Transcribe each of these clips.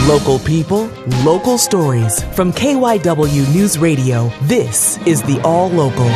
Local people, local stories. From KYW News Radio, this is the All Local.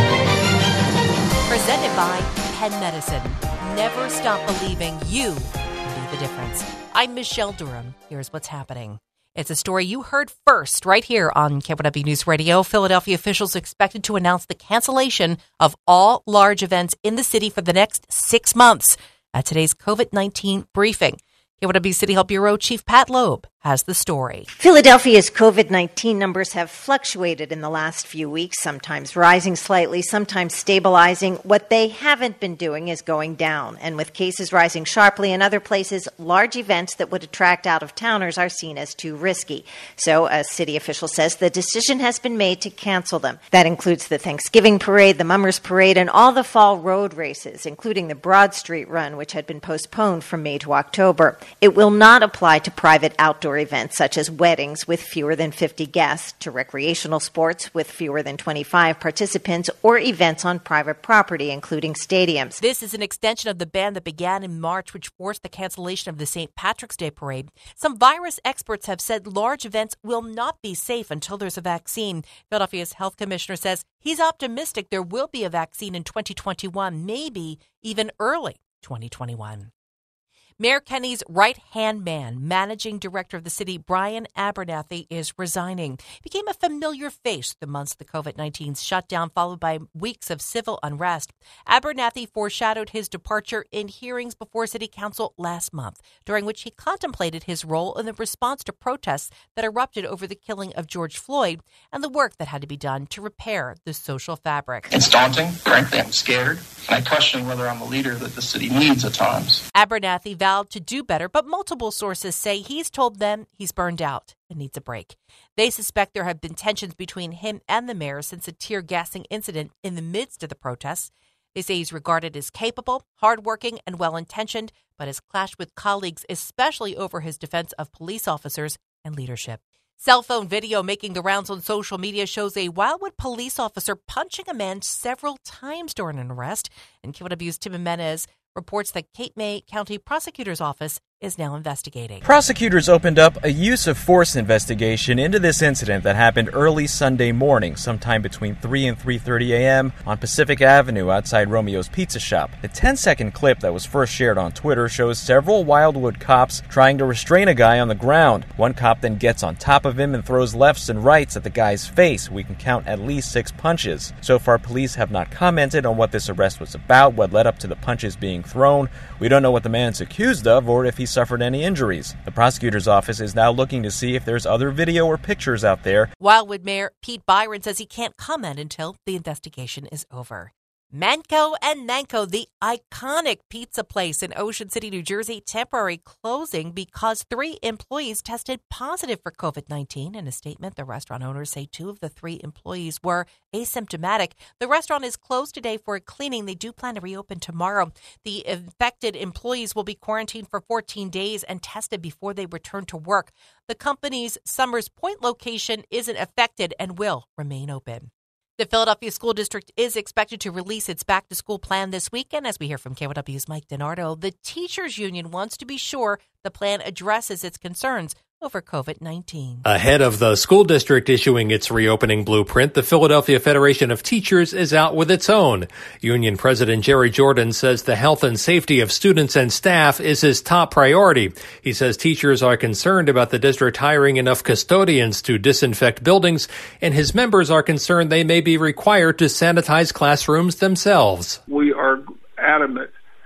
Presented by Penn Medicine. Never stop believing you can be the difference. I'm Michelle Durham. Here's what's happening. It's a story you heard first right here on KYW News Radio. Philadelphia officials expected to announce the cancellation of all large events in the city for the next 6 months at today's COVID-19 briefing. KYW City Hall Bureau Chief Pat Loeb has the story. Philadelphia's COVID-19 numbers have fluctuated in the last few weeks, sometimes rising slightly, sometimes stabilizing. What they haven't been doing is going down. And with cases rising sharply in other places, large events that would attract out-of-towners are seen as too risky. So, a city official says the decision has been made to cancel them. That includes the Thanksgiving Parade, the Mummers Parade, and all the fall road races, including the Broad Street Run, which had been postponed from May to October. It will not apply to private outdoor events such as weddings with fewer than 50 guests, to recreational sports with fewer than 25 participants, or events on private property, including stadiums. This is an extension of the ban that began in March, which forced the cancellation of the St. Patrick's Day Parade. Some virus experts have said large events will not be safe until there's a vaccine. Philadelphia's health commissioner says he's optimistic there will be a vaccine in 2021, maybe even early 2021. Mayor Kenny's right-hand man, managing director of the city, Brian Abernathy, is resigning. He became a familiar face the months of the COVID-19 shutdown, followed by weeks of civil unrest. Abernathy foreshadowed his departure in hearings before City Council last month, during which he contemplated his role in the response to protests that erupted over the killing of George Floyd and the work that had to be done to repair the social fabric. It's daunting. Frankly, I'm scared. And I question whether I'm a leader that the city needs at times. Abernathy vowed to do better, but multiple sources say he's told them he's burned out and needs a break. They suspect there have been tensions between him and the mayor since a tear gassing incident in the midst of the protests. They say he's regarded as capable, hardworking, and well-intentioned, but has clashed with colleagues, especially over his defense of police officers and leadership. Cell phone video making the rounds on social media shows a Wildwood police officer punching a man several times during an arrest. And KYW's Tim Jimenez reports that Cape May County Prosecutor's Office is now investigating. Prosecutors opened up a use of force investigation into this incident that happened early Sunday morning, sometime between 3 and 3:30 a.m. on Pacific Avenue outside Romeo's Pizza Shop. The 10-second clip that was first shared on Twitter shows several Wildwood cops trying to restrain a guy on the ground. One cop then gets on top of him and throws lefts and rights at the guy's face. We can count at least 6 punches. So far, police have not commented on what this arrest was about, what led up to the punches being thrown. We don't know what the man's accused of or if he suffered any injuries. The prosecutor's office is now looking to see if there's other video or pictures out there. Wildwood Mayor Pete Byron says he can't comment until the investigation is over. Manco and Nanco, the iconic pizza place in Ocean City, New Jersey, temporary closing because 3 employees tested positive for COVID-19. In a statement, the restaurant owners say 2 of the 3 employees were asymptomatic. The restaurant is closed today for a cleaning. They do plan to reopen tomorrow. The infected employees will be quarantined for 14 days and tested before they return to work. The company's Summers Point location isn't affected and will remain open. The Philadelphia School District is expected to release its back-to-school plan this weekend. As we hear from KYW's Mike DiNardo, the teachers union wants to be sure the plan addresses its concerns over COVID-19. Ahead of the school district issuing its reopening blueprint, the Philadelphia Federation of Teachers is out with its own. Union President Jerry Jordan says the health and safety of students and staff is his top priority. He says teachers are concerned about the district hiring enough custodians to disinfect buildings, and his members are concerned they may be required to sanitize classrooms themselves. We are adamant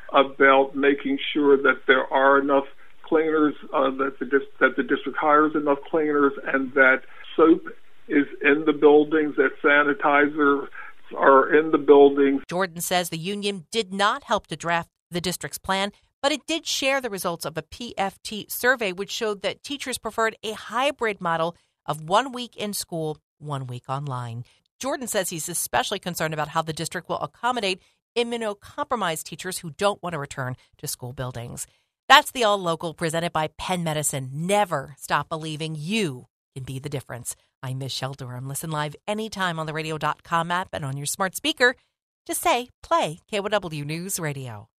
about making sure that there are enough cleaners, that the district hires enough cleaners, and that soap is in the buildings, that sanitizers are in the buildings. Jordan says the union did not help to draft the district's plan, but it did share the results of a PFT survey, which showed that teachers preferred a hybrid model of 1 week in school, 1 week online. Jordan says he's especially concerned about how the district will accommodate immunocompromised teachers who don't want to return to school buildings. That's the All Local presented by Penn Medicine. Never stop believing you can be the difference. I'm Michelle Durham. Listen live anytime on the radio.com app and on your smart speaker. Just say, play KYW News Radio.